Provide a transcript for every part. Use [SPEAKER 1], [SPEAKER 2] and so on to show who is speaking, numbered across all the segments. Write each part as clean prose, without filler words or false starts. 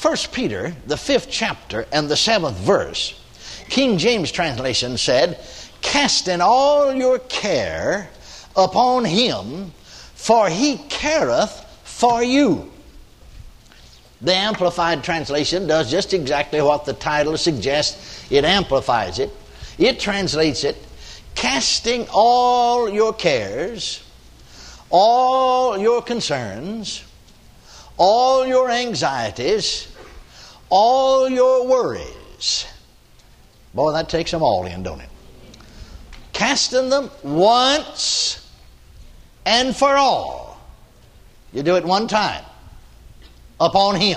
[SPEAKER 1] 1 Peter, the 5th chapter and the 7th verse, King James translation said, casting all your care upon him, for he careth for you. The Amplified translation does just exactly what the title suggests. It amplifies it. It translates it, casting all your cares, all your concerns, all your anxieties, all your worries. Boy, that takes them all in, don't it? Casting them once and for all. You do it one time. Upon him.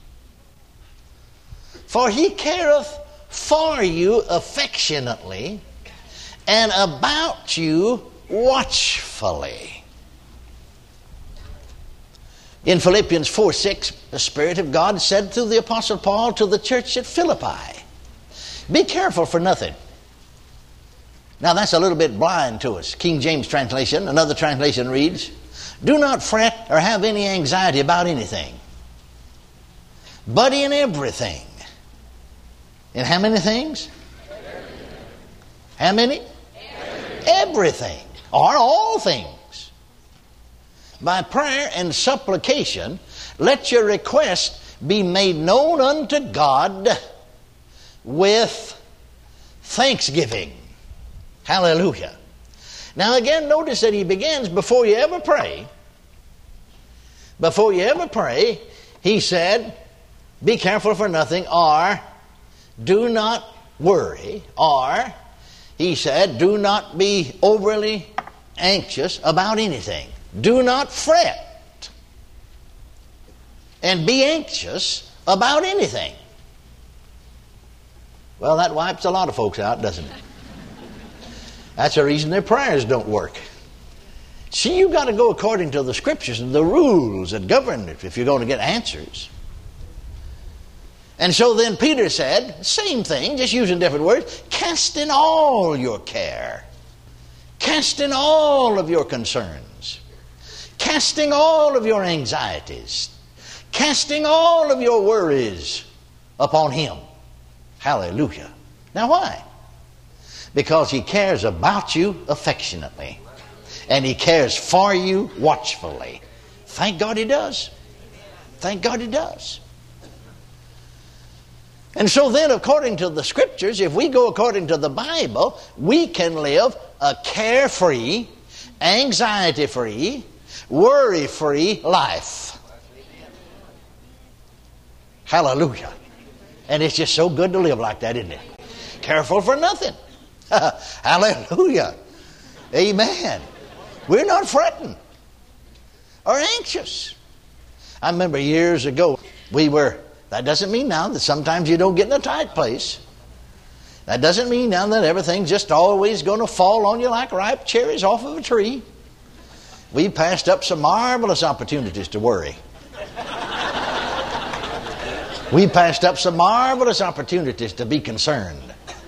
[SPEAKER 1] For he careth for you affectionately and about you watchfully. In Philippians 4:6, the Spirit of God said through the Apostle Paul to the church at Philippi, be careful for nothing. Now that's a little bit blind to us. King James translation, another translation reads, do not fret or have any anxiety about anything, but in everything. In how many things? How many? Everything. Or all things. By prayer and supplication, let your request be made known unto God with thanksgiving. Hallelujah. Now again, notice that he begins before you ever pray. Before you ever pray, he said, be careful for nothing, or do not worry, or he said, do not be overly anxious about anything. Do not fret and be anxious about anything. Well, that wipes a lot of folks out, doesn't it? That's the reason their prayers don't work. See, you've got to go according to the Scriptures and the rules that govern it if you're going to get answers. And so then Peter said, same thing, just using different words, casting all your care, casting all of your concerns, casting all of your anxieties, casting all of your worries upon him. Hallelujah. Now why? Because he cares about you affectionately. And he cares for you watchfully. Thank God he does. Thank God he does. And so then, according to the Scriptures, if we go according to the Bible, we can live a carefree, anxiety-free, worry-free life. Hallelujah. And it's just so good to live like that, isn't it? Careful for nothing. Hallelujah. Amen. We're not fretting or anxious. I remember years ago, that doesn't mean now that sometimes you don't get in a tight place. That doesn't mean now that everything's just always going to fall on you like ripe cherries off of a tree. We passed up some marvelous opportunities to worry. We passed up some marvelous opportunities to be concerned.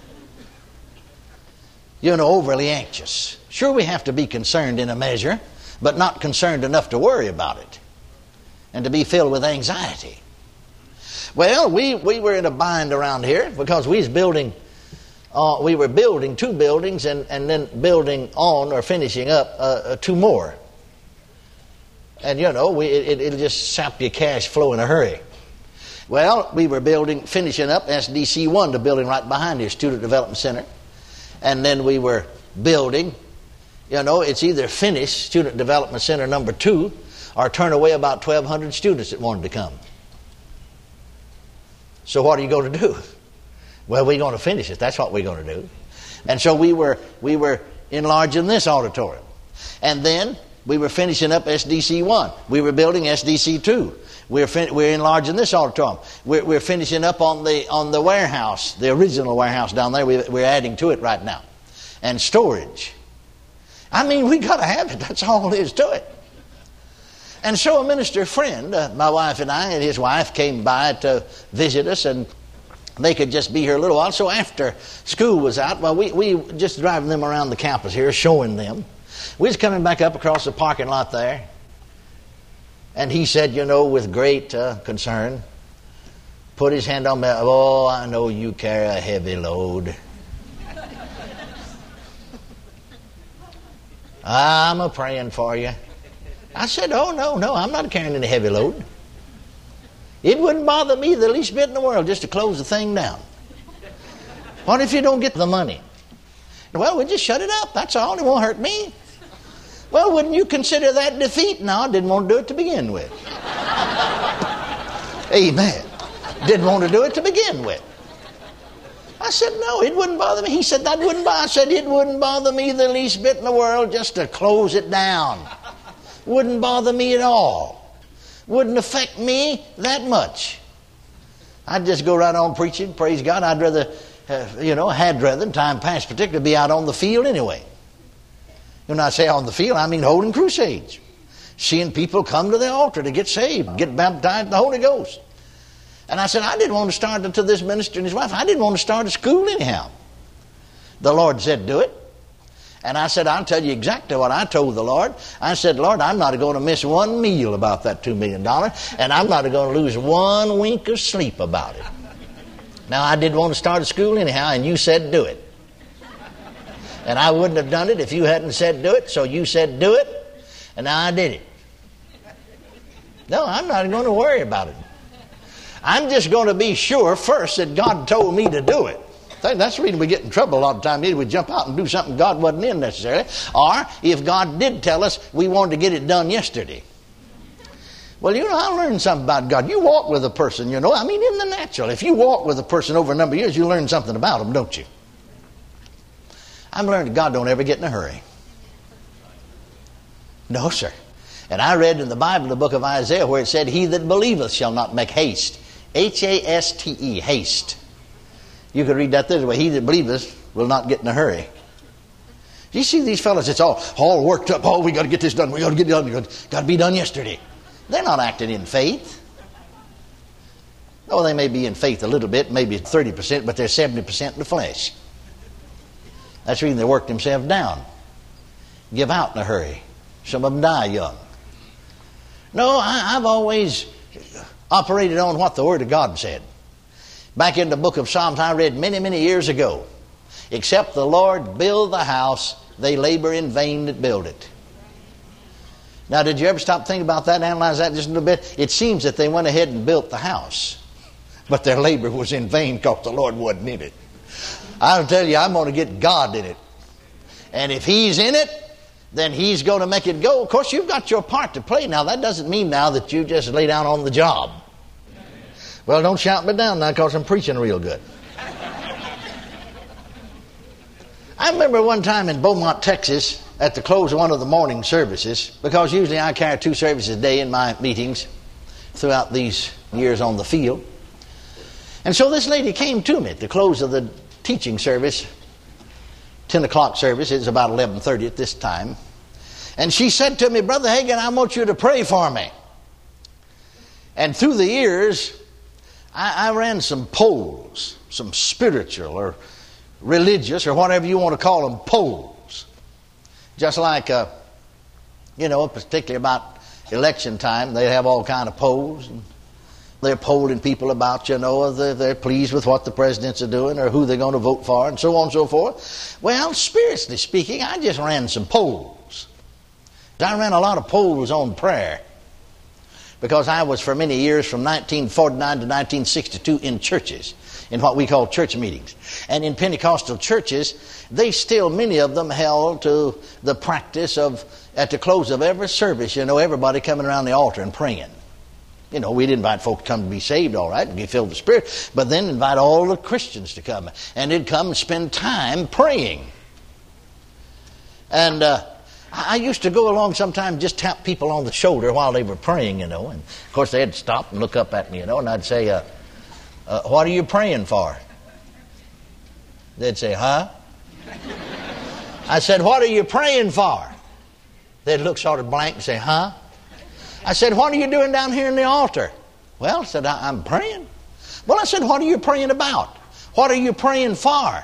[SPEAKER 1] Overly anxious. Sure, we have to be concerned in a measure, but not concerned enough to worry about it and to be filled with anxiety. Well, we were in a bind around here because we were building 2 buildings and then building on or finishing up 2 more. And it'll just sap your cash flow in a hurry. Well, we were finishing up SDC 1, the building right behind here, Student Development Center. And then we were building, it's either finish Student Development Center number 2 or turn away about 1,200 students that wanted to come. So what are you going to do? Well, we're going to finish it. That's what we're going to do. And so we were enlarging this auditorium. And then we were finishing up SDC 1. We were building SDC 2. We're enlarging this auditorium. We're finishing up on the warehouse, the original warehouse down there. We're adding to it right now. And storage. I mean, we got to have it. That's all there is to it. And so a minister friend, my wife and I and his wife came by to visit us, and they could just be here a little while. So after school was out, we just driving them around the campus here, showing them. We was coming back up across the parking lot there. And he said, with great concern, put his hand on me. Oh, I know you carry a heavy load. I'm a-praying for you. I said, oh, no, I'm not carrying any heavy load. It wouldn't bother me the least bit in the world just to close the thing down. What if you don't get the money? Well, we'll just shut it up. That's all. It won't hurt me. Well, wouldn't you consider that defeat? No, I didn't want to do it to begin with. Amen. Didn't want to do it to begin with. I said, no, it wouldn't bother me. He said, that wouldn't bother. I said, it wouldn't bother me the least bit in the world just to close it down. Wouldn't bother me at all. Wouldn't affect me that much. I'd just go right on preaching. Praise God. I'd rather, had rather, in time past particularly, be out on the field anyway. When I say on the field, I mean holding crusades. Seeing people come to the altar to get saved, get baptized in the Holy Ghost. And I said, I didn't want to start until this minister and his wife. I didn't want to start a school anyhow. The Lord said, do it. And I said, I'll tell you exactly what I told the Lord. I said, Lord, I'm not going to miss one meal about that $2 million, and I'm not going to lose one wink of sleep about it. Now, I didn't want to start a school anyhow, and you said do it. And I wouldn't have done it if you hadn't said do it, so you said do it, and now I did it. No, I'm not going to worry about it. I'm just going to be sure first that God told me to do it. That's the reason we get in trouble a lot of times. Either we jump out and do something God wasn't in necessarily, or if God did tell us, we wanted to get it done yesterday. Well, I learned something about God. You walk with a person, in the natural. If you walk with a person over a number of years, you learn something about them, don't you? I've learned that God don't ever get in a hurry. No, sir. And I read in the Bible, the book of Isaiah, where it said, he that believeth shall not make haste. H-A-S-T-E, haste. You could read that this way, he that believeth will not get in a hurry. You see these fellas, it's all worked up. Oh, we got to get this done. We got to get it done. Got to be done yesterday. They're not acting in faith. Oh, they may be in faith a little bit, maybe 30%, but they're 70% in the flesh. That's the reason they work themselves down. Give out in a hurry. Some of them die young. No, I've always operated on what the Word of God said. Back in the book of Psalms, I read many, many years ago, except the Lord build the house, they labor in vain that build it. Now, did you ever stop thinking about that and analyze that just a little bit? It seems that they went ahead and built the house, but their labor was in vain because the Lord wasn't in it. I'll tell you, I'm going to get God in it. And if He's in it, then He's going to make it go. Of course, you've got your part to play. Now, that doesn't mean now that you just lay down on the job. Well, don't shout me down now because I'm preaching real good. I remember one time in Beaumont, Texas, at the close of one of the morning services, because usually I carry 2 services a day in my meetings throughout these years on the field. And so this lady came to me at the close of the teaching service, 10 o'clock service. It was about 11:30 at this time. And she said to me, Brother Hagin, I want you to pray for me. And through the years, I ran some polls, some spiritual or religious or whatever you want to call them, polls. Just like, particularly about election time, they have all kind of polls. And they're polling people about, they're pleased with what the presidents are doing or who they're going to vote for and so on and so forth. Well, spiritually speaking, I just ran some polls. I ran a lot of polls on prayer. Because I was for many years from 1949 to 1962 in churches, in what we call church meetings. And in Pentecostal churches, many of them held to the practice of, at the close of every service, everybody coming around the altar and praying. We'd invite folk to come to be saved, all right, and be filled with the Spirit, but then invite all the Christians to come. And they'd come and spend time praying. And I used to go along sometimes, just tap people on the shoulder while they were praying, and of course they'd stop and look up at me, and I'd say, what are you praying for? They'd say, huh? I said, what are you praying for? They'd look sort of blank and say, huh? I said, what are you doing down here in the altar? Well, I said, I'm praying. Well, I said, what are you praying about? What are you praying for?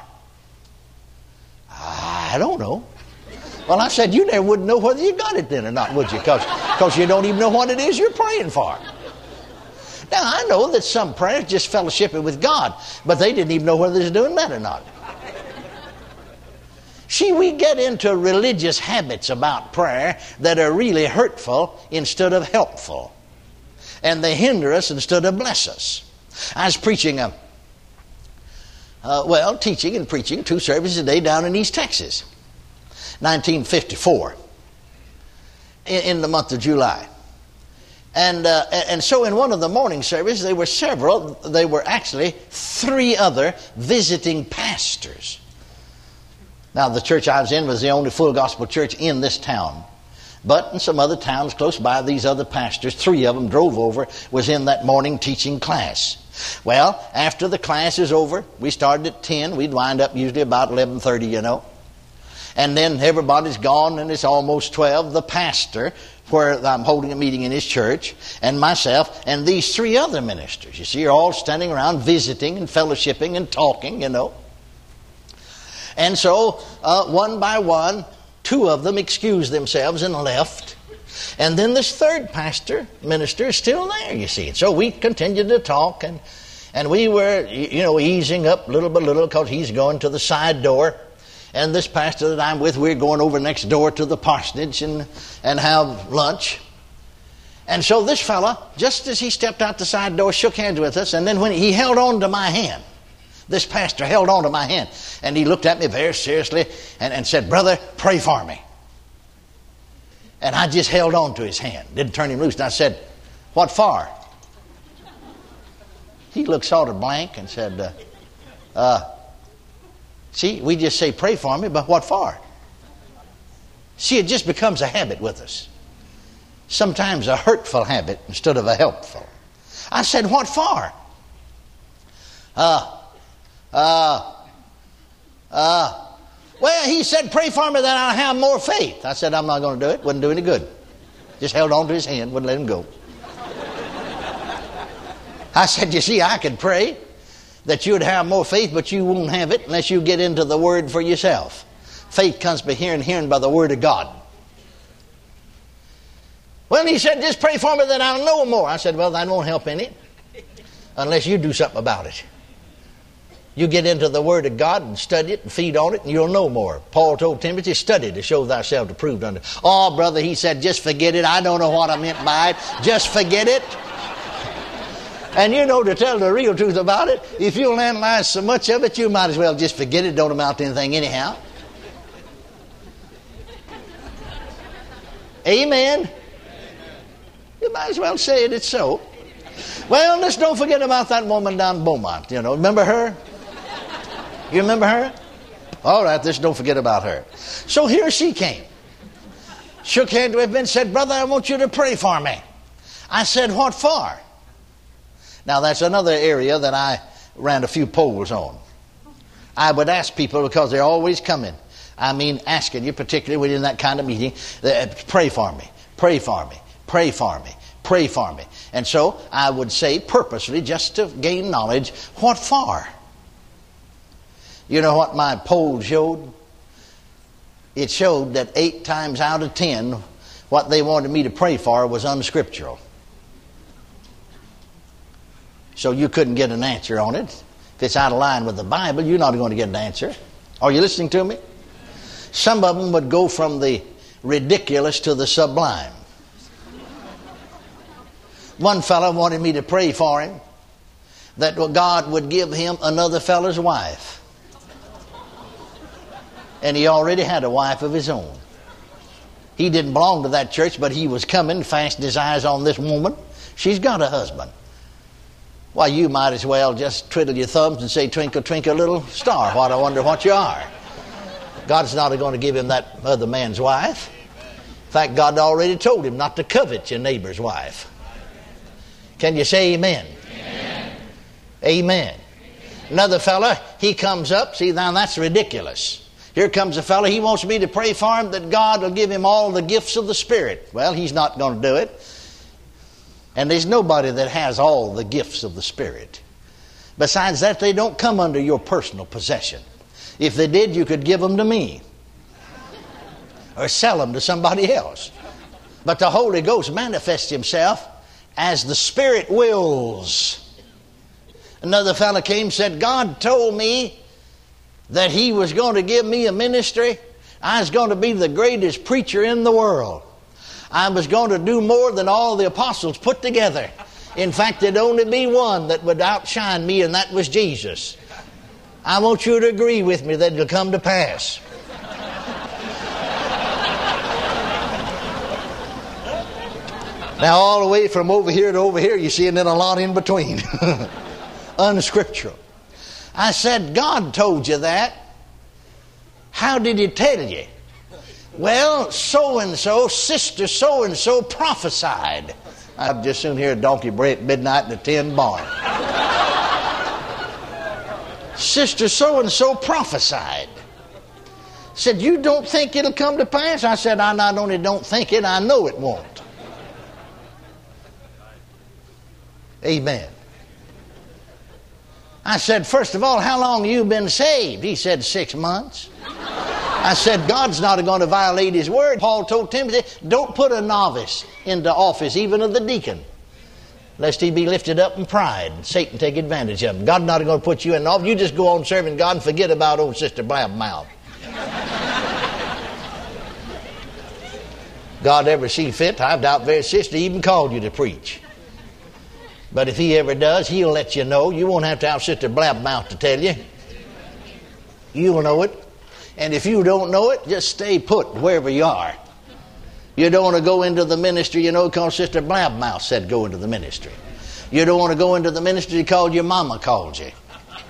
[SPEAKER 1] I don't know. Well, I said, you never would know whether you got it then or not, would you? Because you don't even know what it is you're praying for. Now, I know that some prayers just fellowshipping with God, but they didn't even know whether they was doing that or not. See, we get into religious habits about prayer that are really hurtful instead of helpful. And they hinder us instead of bless us. I was preaching, teaching and preaching 2 services a day down in East Texas, 1954, in the month of July. And so in one of the morning services, there were actually 3 other visiting pastors. Now, the church I was in was the only full gospel church in this town. But in some other towns close by, these other pastors, 3 of them drove over, was in that morning teaching class. Well, after the class is over, we started at 10. We'd wind up usually about 11:30, you know. And then everybody's gone, and it's almost 12. The pastor, where I'm holding a meeting in his church, and myself, and these 3 other ministers, you see, are all standing around visiting and fellowshipping and talking, you know. And so, one by one, 2 of them excused themselves and left. And then this 3rd minister is still there, you see. So we continued to talk, and we were, easing up little by little because he's going to the side door. And this pastor that I'm with, we're going over next door to the parsonage and have lunch. And so this fella, just as he stepped out the side door, shook hands with us, and then when he held on to my hand, this pastor held on to my hand, and he looked at me very seriously and said, "Brother, pray for me." And I just held on to his hand, didn't turn him loose. And I said, "What for?" He looked sort of blank and said, "See, we just say pray for me, but what for?" See, it just becomes a habit with us. Sometimes a hurtful habit instead of a helpful. I said, "What for?" Well, he said, "Pray for me that I'll have more faith." I said, "I'm not going to do it. Wouldn't do any good." Just held on to his hand, wouldn't let him go. I said, "You see, I could pray that you'd have more faith, but you won't have it unless you get into the Word for yourself. Faith comes by hearing, hearing by the Word of God." Well, he said, "Just pray for me that I'll know more." I said, "Well, that won't help any unless you do something about it. You get into the Word of God and study it and feed on it, and you'll know more." Paul told Timothy, "Study to show thyself approved unto." "Oh, brother," he said, "just forget it. I don't know what I meant by it. Just forget it." And to tell the real truth about it, if you'll analyze so much of it, you might as well just forget it. Don't amount to anything anyhow. Amen. You might as well say it. It's so. Well, let's don't forget about that woman down Beaumont. Remember her? You remember her? All right, let's don't forget about her. So here she came. Shook hands with me and said, "Brother, I want you to pray for me." I said, "What for?" Now, that's another area that I ran a few polls on. I would ask people, because they're always coming. I mean, asking you, particularly when you're in that kind of meeting, pray for me, pray for me, pray for me, pray for me. And so I would say purposely, just to gain knowledge, what for? You know what my poll showed? It showed that 8 times out of 10, what they wanted me to pray for was unscriptural. So you couldn't get an answer on it. If it's out of line with the Bible, you're not going to get an answer. Are you listening to me? Some of them would go from the ridiculous to the sublime. One fellow wanted me to pray for him that God would give him another fellow's wife. And he already had a wife of his own. He didn't belong to that church, but he was coming, fastened his eyes on this woman. She's got a husband. Why, you might as well just twiddle your thumbs and say, "Twinkle, twinkle, little star, what I wonder what you are." God's not going to give him that other man's wife. In fact, God already told him not to covet your neighbor's wife. Can you say amen? Amen. Amen. Another fella, he comes up. See, now that's ridiculous. Here comes a fella, he wants me to pray for him that God will give him all the gifts of the Spirit. Well, he's not going to do it. And there's nobody that has all the gifts of the Spirit. Besides that, they don't come under your personal possession. If they did, you could give them to me. Or sell them to somebody else. But the Holy Ghost manifests himself as the Spirit wills. Another fellow came and said, God told me that He was going to give me a ministry. I was going to be the greatest preacher in the world. I was going to do more than all the apostles put together. In fact, there'd only be one that would outshine me, and that was Jesus. I want you to agree with me that it'll come to pass. Now, all the way from over here to over here, you see, and then a lot in between. Unscriptural. I said, God told you that. How did He tell you? Well, so-and-so, sister so-and-so prophesied. I'd just soon hear a donkey bray at midnight in a tin barn. Sister so-and-so prophesied. Said, you don't think it'll come to pass? I said, I not only don't think it, I know it won't. Amen. I said, first of all, how long have you been saved? He said, 6 months. I said, God's not going to violate His word. Paul told Timothy, don't put a novice into office, even of the deacon, lest he be lifted up in pride and Satan take advantage of him. God's not going to put you in office. You just go on serving God and forget about old Sister Blabmouth. God ever see fit, I doubt very sister even called you to preach. But if He ever does, He'll let you know. You won't have to have Sister Blabmouth to tell you. You'll know it. And if you don't know it, just stay put wherever you are. You don't want to go into the ministry, because Sister Blabmouth said go into the ministry. You don't want to go into the ministry because your mama called you.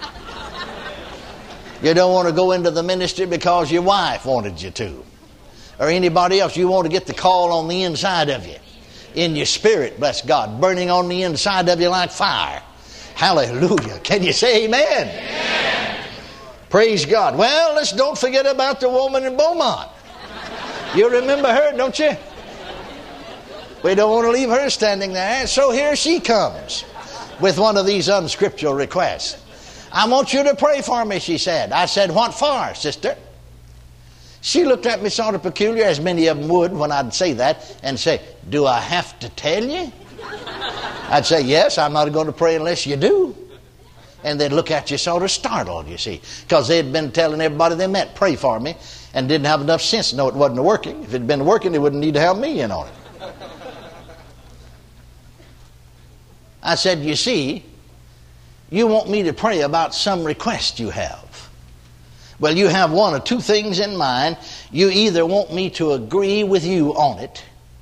[SPEAKER 1] You don't want to go into the ministry because your wife wanted you to. Or anybody else. You want to get the call on the inside of you. In your spirit, bless God, burning on the inside of you like fire. Hallelujah. Can you say amen? Amen. Praise God. Well, let's don't forget about the woman in Beaumont. You remember her, don't you? We don't want to leave her standing there. So here she comes with one of these unscriptural requests. I want you to pray for me, she said. I said, what for, sister? She looked at me sort of peculiar, as many of them would when I'd say that, and say, do I have to tell you? I'd say, yes, I'm not going to pray unless you do. And they'd look at you sort of startled, you see, because they'd been telling everybody they met, pray for me, and didn't have enough sense to know it wasn't working. If it had been working, they wouldn't need to have me in on it. I said, you see, you want me to pray about some request you have. Well, you have one or two things in mind. You either want me to agree with you on it,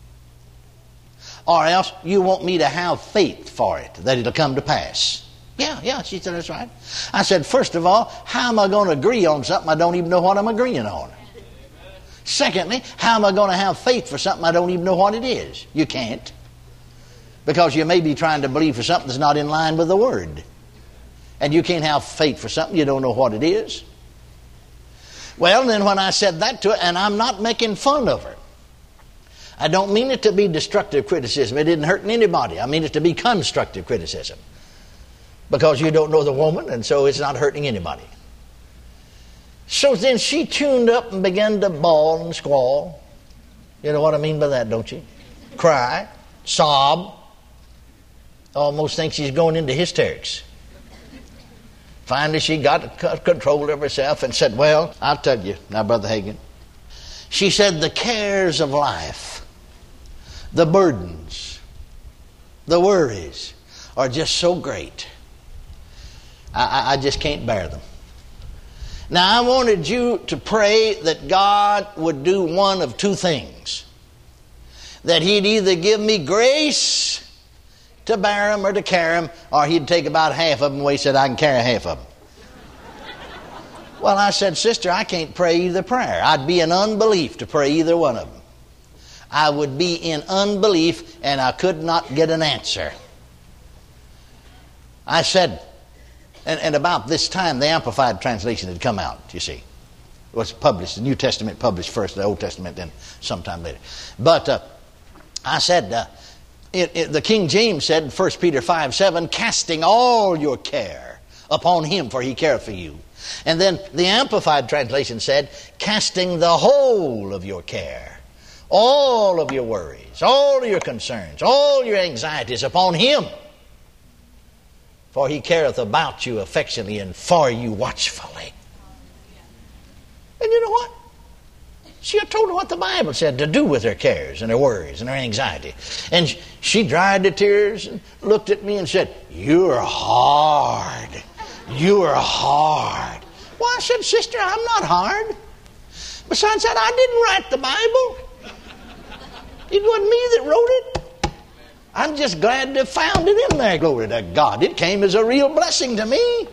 [SPEAKER 1] or else you want me to have faith for it, that it'll come to pass. Yeah, she said, that's right. I said, first of all, how am I going to agree on something I don't even know what I'm agreeing on? Secondly, how am I going to have faith for something I don't even know what it is? You can't. Because you may be trying to believe for something that's not in line with the Word. And you can't have faith for something you don't know what it is. Well, then when I said that to her, and I'm not making fun of her. I don't mean it to be destructive criticism. It isn't hurting anybody. I mean it to be constructive criticism. Because you don't know the woman, and so it's not hurting anybody. So then she tuned up and began to bawl and squall. You know what I mean by that, don't you? Cry, sob. Almost think she's going into hysterics. Finally, she got control of herself and said, well, I'll tell you now, Brother Hagin. She said, the cares of life, the burdens, the worries are just so great. I just can't bear them. Now, I wanted you to pray that God would do one of two things. That He'd either give me grace to bear them or to carry them, or He'd take about half of them away. He said, I can carry half of them. Well, I said, sister, I can't pray either prayer. I'd be in unbelief to pray either one of them. I would be in unbelief and I could not get an answer. I said, and about this time the Amplified Translation had come out, you see. It was published, the New Testament published first, the Old Testament then sometime later. But I said, the King James said in 1 Peter 5:7, casting all your care upon Him, for He careth for you. And then the Amplified Translation said, casting the whole of your care, all of your worries, worries, all your concerns, all your anxieties upon Him. For He careth about you affectionately and for you watchfully. And you know what? She had told her what the Bible said to do with her cares and her worries and her anxiety. And she dried the tears and looked at me and said, "You're hard. You're hard." Well, I said, "Sister, I'm not hard. Besides that, I didn't write the Bible. It wasn't me that wrote it. I'm just glad to have found it in there, glory to God. It came as a real blessing to me."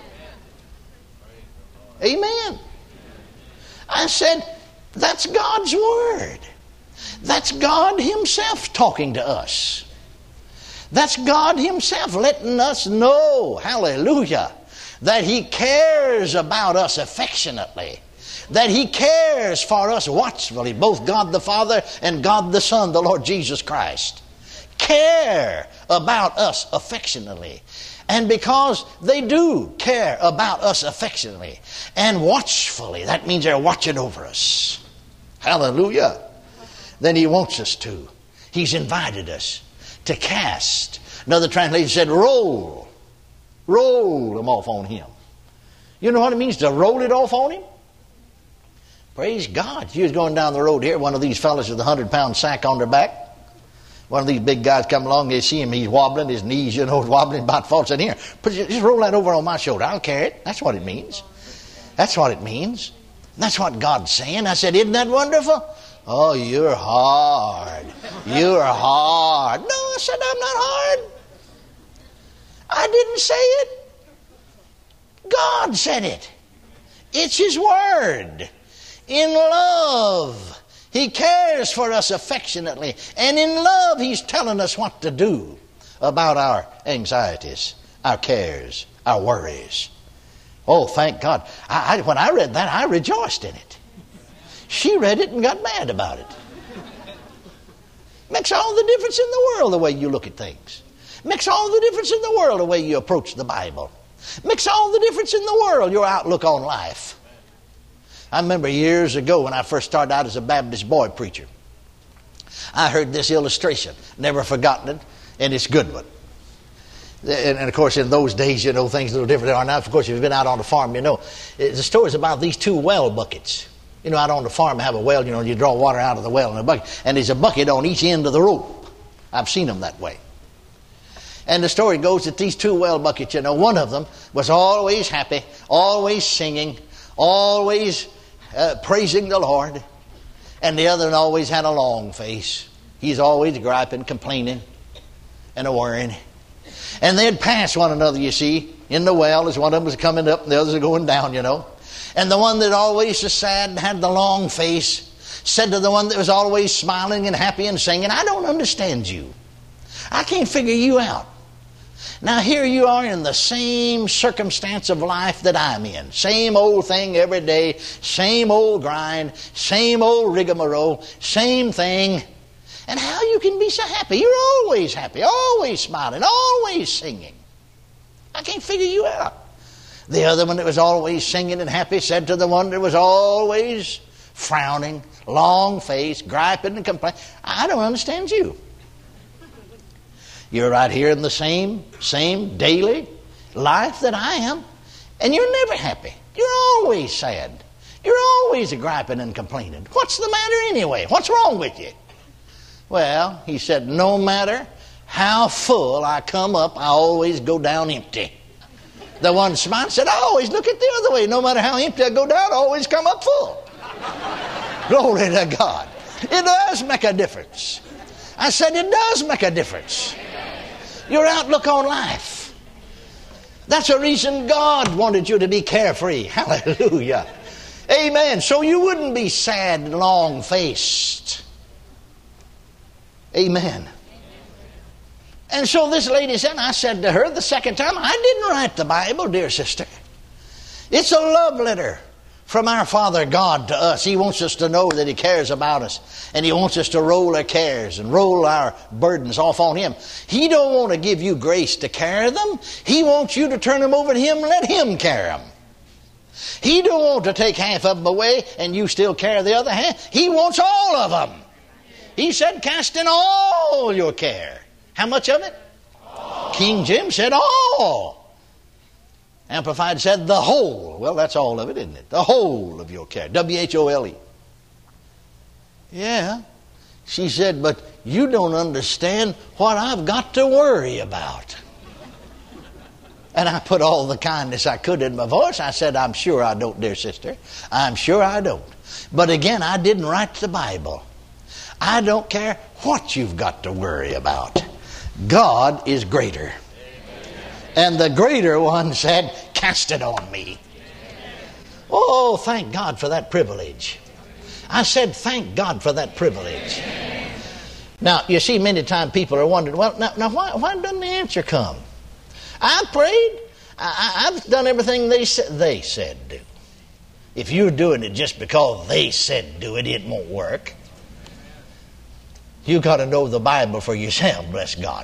[SPEAKER 1] Amen. I said, that's God's Word. That's God Himself talking to us. That's God Himself letting us know, hallelujah, that He cares about us affectionately. That He cares for us watchfully, both God the Father and God the Son, the Lord Jesus Christ. Care about us affectionately. And because they do care about us affectionately and watchfully, that means they're watching over us. Hallelujah. Then He wants us to. He's invited us to cast. Another translation said, roll. Roll them off on Him. You know what it means to roll it off on Him? Praise God. You was going down the road here, one of these fellas with a 100-pound sack on their back. One of these big guys come along, they see him, he's wobbling, his knees, wobbling about to fall. Said, "Here, just roll that over on my shoulder. I'll carry it." That's what it means. That's what it means. That's what God's saying. I said, "Isn't that wonderful?" "Oh, you're hard. You're hard." No, I said, "I'm not hard. I didn't say it. God said it. It's His Word. In love, He cares for us affectionately. And in love, He's telling us what to do about our anxieties, our cares, our worries. Oh, thank God. When I read that, I rejoiced in it. She read it and got mad about it. Makes all the difference in the world the way you look at things. Makes all the difference in the world the way you approach the Bible. Makes all the difference in the world your outlook on life. I remember years ago when I first started out as a Baptist boy preacher, I heard this illustration, never forgotten it, and it's a good one. And of course, in those days, things a little different than they are now. Of course, if you've been out on the farm, the story's about these two well buckets. Out on the farm, have a well, you draw water out of the well in a bucket, and there's a bucket on each end of the rope. I've seen them that way. And the story goes that these two well buckets, one of them was always happy, always singing, always praising the Lord, and the other one always had a long face. He's always griping, complaining, and worrying. And they'd pass one another, you see, in the well as one of them was coming up and the others are going down, And the one that always was sad and had the long face said to the one that was always smiling and happy and singing, "I don't understand you. I can't figure you out. Now here you are in the same circumstance of life that I'm in. Same old thing every day, same old grind, same old rigmarole, same thing. And how you can be so happy? You're always happy, always smiling, always singing. I can't figure you out." The other one that was always singing and happy said to the one that was always frowning, long face, griping and complaining, "I don't understand you. You're right here in the same daily life that I am, and you're never happy. You're always sad. You're always griping and complaining. What's the matter anyway? What's wrong with you?" "Well," he said, "no matter how full I come up, I always go down empty." The one smiled said, "I always look at the other way. No matter how empty I go down, I always come up full." Glory to God. It does make a difference. I said it does make a difference. Your outlook on life. That's the reason God wanted you to be carefree. Hallelujah. Amen. So you wouldn't be sad and long-faced. Amen. And so this lady said, I said to her the second time, "I didn't write the Bible, dear sister. It's a love letter from our Father God to us. He wants us to know that He cares about us. And He wants us to roll our cares and roll our burdens off on Him. He don't want to give you grace to carry them. He wants you to turn them over to Him and let Him carry them. He don't want to take half of them away and you still carry the other half. He wants all of them. He said, casting all your care. How much of it? All. King James said all. Amplified said the whole. Well, that's all of it, isn't it? The whole of your care. W-H-O-L-E. Yeah. She said, but you don't understand what I've got to worry about. And I put all the kindness I could in my voice. I said, I'm sure I don't, dear sister. I'm sure I don't. But again, I didn't write the Bible. I don't care what you've got to worry about. God is greater. And the greater one said, cast it on me. Oh, thank God for that privilege. I said, thank God for that privilege. Now, you see, many times people are wondering, well, now why doesn't the answer come? I prayed. I've done everything they said do. If you're doing it just because they said do it, it won't work. You got to know the Bible for yourself, bless God.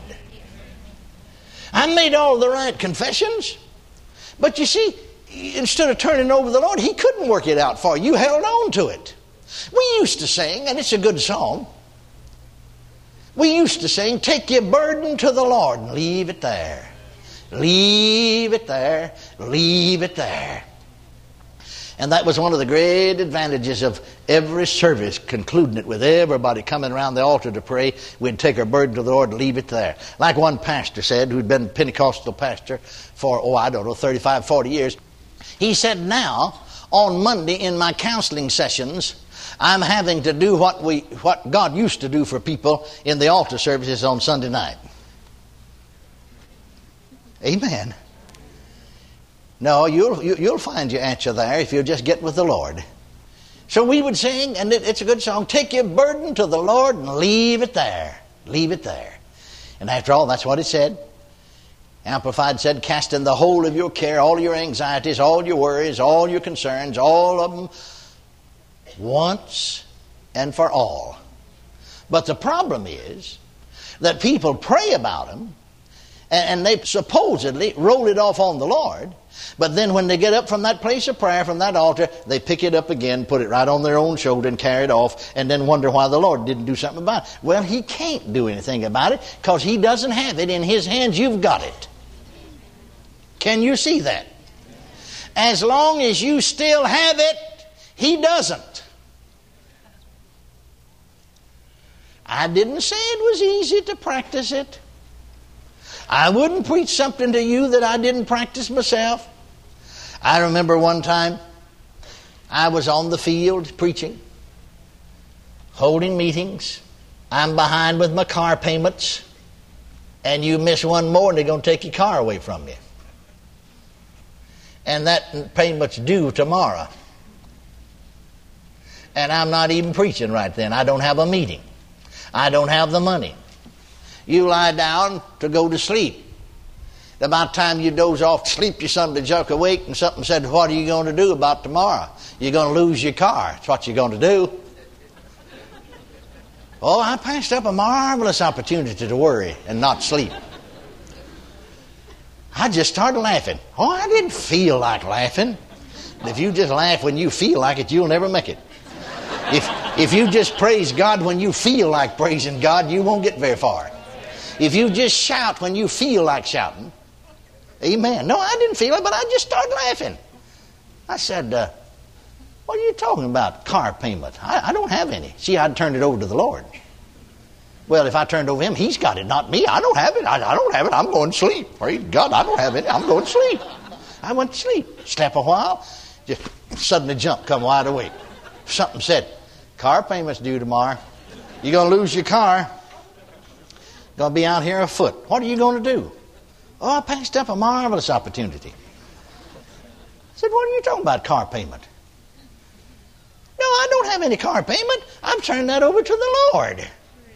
[SPEAKER 1] I made all the right confessions, but you see, instead of turning over the Lord, He couldn't work it out for you. You held on to it. We used to sing, and it's a good song. We used to sing, take your burden to the Lord and leave it there. Leave it there. Leave it there. And that was one of the great advantages of every service, concluding it with everybody coming around the altar to pray. We'd take our burden to the Lord and leave it there. Like one pastor said, who'd been a Pentecostal pastor for, 35, 40 years. He said, now, on Monday in my counseling sessions, I'm having to do what God used to do for people in the altar services on Sunday night. Amen. No, you'll find your answer there if you'll just get with the Lord. So we would sing, and it's a good song, take your burden to the Lord and leave it there. Leave it there. And after all, that's what it said. Amplified said, casting the whole of your care, all your anxieties, all your worries, all your concerns, all of them, once and for all. But the problem is that people pray about them, and they supposedly roll it off on the Lord, but then when they get up from that place of prayer, from that altar, they pick it up again, put it right on their own shoulder and carry it off, and then wonder why the Lord didn't do something about it. Well, He can't do anything about it because He doesn't have it in His hands. You've got it. Can you see that? As long as you still have it, He doesn't. I didn't say it was easy to practice it. I wouldn't preach something to you that I didn't practice myself. I remember one time I was on the field preaching, holding meetings. I'm behind with my car payments, and you miss one more and they're going to take your car away from you. And that payment's due tomorrow. And I'm not even preaching right then. I don't have a meeting. I don't have the money. You lie down to go to sleep. About the time you doze off to sleep, you suddenly jerk awake and something said, what are you going to do about tomorrow? You're going to lose your car. That's what you're going to do. Oh, I passed up a marvelous opportunity to worry and not sleep. I just started laughing. Oh, I didn't feel like laughing. If you just laugh when you feel like it, you'll never make it. If you just praise God when you feel like praising God, you won't get very far. If you just shout when you feel like shouting, amen. No, I didn't feel it, but I just started laughing. I said, what are you talking about, car payment? I don't have any. See, I'd turned it over to the Lord. Well, if I turned over Him, He's got it, not me. I don't have it. I don't have it. I'm going to sleep. Praise God, I don't have it. I'm going to sleep. I went to sleep. Slept a while. Just suddenly jumped, come wide awake. Something said, car payment's due tomorrow. You're going to lose your car. Going to be out here afoot. What are you going to do? Oh, I passed up a marvelous opportunity. I said, what are you talking about, car payment? No, I don't have any car payment. I'm turning that over to the Lord.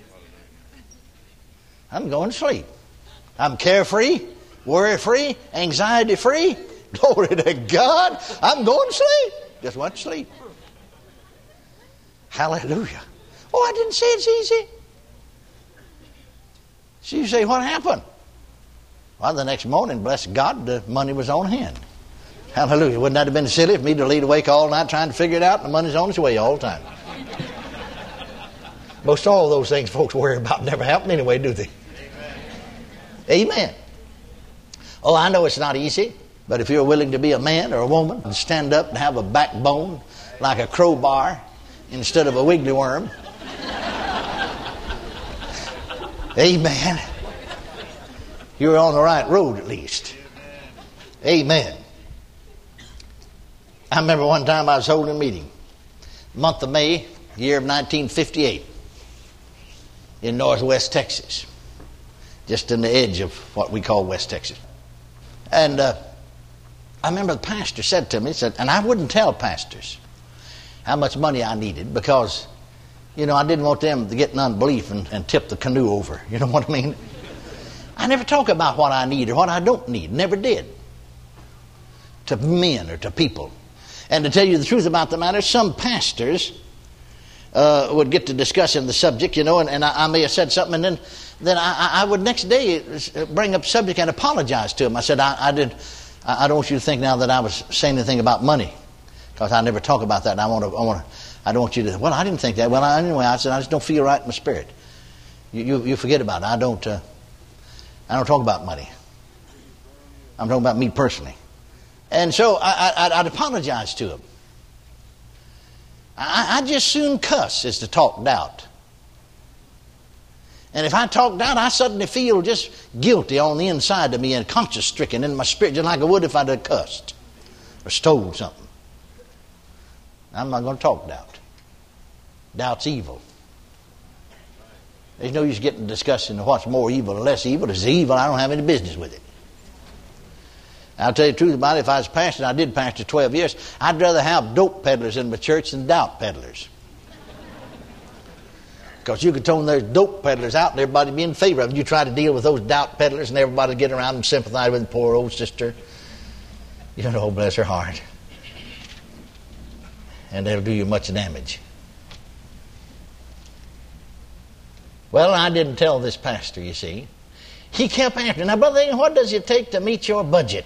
[SPEAKER 1] I'm going to sleep. I'm carefree, worry-free, anxiety-free. Glory to God. I'm going to sleep. Just went to sleep. Hallelujah. Oh, I didn't say it's easy. So you say, what happened? Well, the next morning, bless God, the money was on hand. Hallelujah. Wouldn't that have been silly for me to lead awake all night trying to figure it out and the money's on its way all the time? Most all those things folks worry about never happen anyway, do they? Amen. Oh, I know it's not easy, but if you're willing to be a man or a woman and stand up and have a backbone like a crowbar instead of a wiggly worm, amen, you're on the right road at least. Amen. I remember one time I was holding a meeting, month of May, year of 1958, in northwest Texas, just in the edge of what we call West Texas. And I remember the pastor said to me, he said, and I wouldn't tell pastors how much money I needed because, I didn't want them to get in unbelief and tip the canoe over. You know what I mean? I never talk about what I need or what I don't need. Never did. To men or to people. And to tell you the truth about the matter, some pastors would get to discussing the subject, and I may have said something, and then I would next day bring up the subject and apologize to him. I said, I don't want you to think now that I was saying anything about money, because I never talk about that. And I don't want you to. Well, I didn't think that. Well, anyway, I said I just don't feel right in my spirit. You forget about it. I don't talk about money. I'm talking about me personally. And so I'd apologize to him. I just soon cuss as to talk doubt. And if I talk doubt, I suddenly feel just guilty on the inside of me and conscience-stricken in my spirit, just like I would if I'd have cussed or stole something. I'm not going to talk doubt. Doubt's evil. There's no use getting discussing what's more evil or less evil. It's evil. I don't have any business with it. I'll tell you the truth about it. If I was pastor, and I did pastor 12 years, I'd rather have dope peddlers in my church than doubt peddlers. Because you could tone those dope peddlers out and everybody be in favor of it. You try to deal with those doubt peddlers and everybody get around and sympathize with the poor old sister. Bless her heart. And they'll do you much damage. Well, I didn't tell this pastor, you see. He kept after me. Now, Brother, what does it take to meet your budget?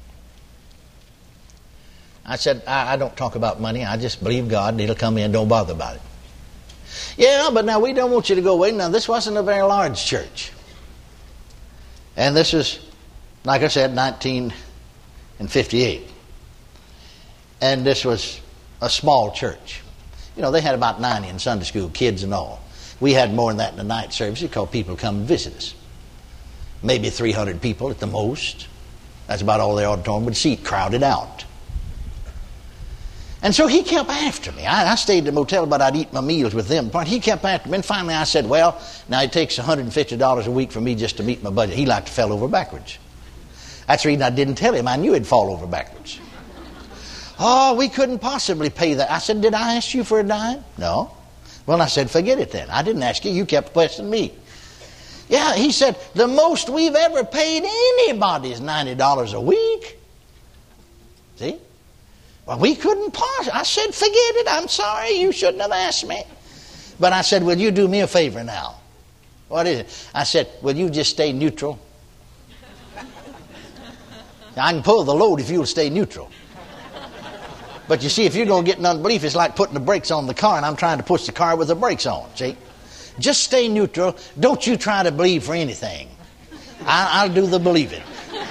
[SPEAKER 1] I said, I don't talk about money. I just believe God and He'll come in. Don't bother about it. Yeah, but now we don't want you to go away. Now, this wasn't a very large church. And this is, like I said, 1958. And this was a small church. They had about 90 in Sunday school, kids and all. We had more than that in the night service because people come and visit us. Maybe 300 people at the most. That's about all the auditorium would seat, crowded out. And so he kept after me. I stayed in the motel, but I'd eat my meals with them. But he kept after me. And finally I said, well, now it takes $150 a week for me just to meet my budget. He like to fell over backwards. That's the reason I didn't tell him. I knew he'd fall over backwards. Oh, we couldn't possibly pay that. I said, did I ask you for a dime? No. Well, I said, forget it then. I didn't ask you. You kept questioning me. Yeah, he said, the most we've ever paid anybody is $90 a week. See? Well, we couldn't possibly. I said, forget it. I'm sorry. You shouldn't have asked me. But I said, will you do me a favor now? What is it? I said, will you just stay neutral? I can pull the load if you'll stay neutral. But you see, if you're going to get in unbelief, it's like putting the brakes on the car, and I'm trying to push the car with the brakes on, see? Just stay neutral. Don't you try to believe for anything. I'll do the believing.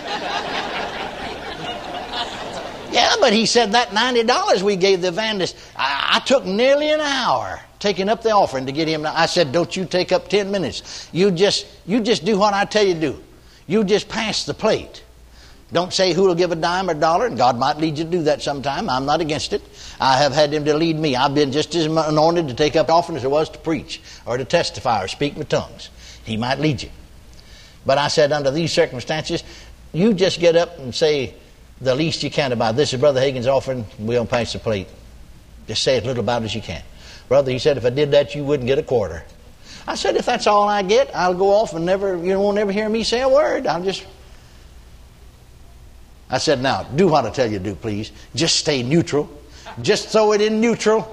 [SPEAKER 1] Yeah, but he said that $90 we gave the evangelist, I took nearly an hour taking up the offering to get him. I said, don't you take up 10 minutes. You just do what I tell you to do. You just pass the plate. Don't say who will give a dime or $1, and God might lead you to do that sometime. I'm not against it. I have had him to lead me. I've been just as anointed to take up offering as I was to preach or to testify or speak with tongues. He might lead you. But I said, under these circumstances, you just get up and say the least you can about this is Brother Hagin's offering, we'll pass the plate. Just say as little about it as you can. Brother, he said, if I did that, you wouldn't get a quarter. I said, if that's all I get, I'll go off and you won't ever hear me say a word. I said, now, do what I tell you to do, please. Just stay neutral. Just throw it in neutral.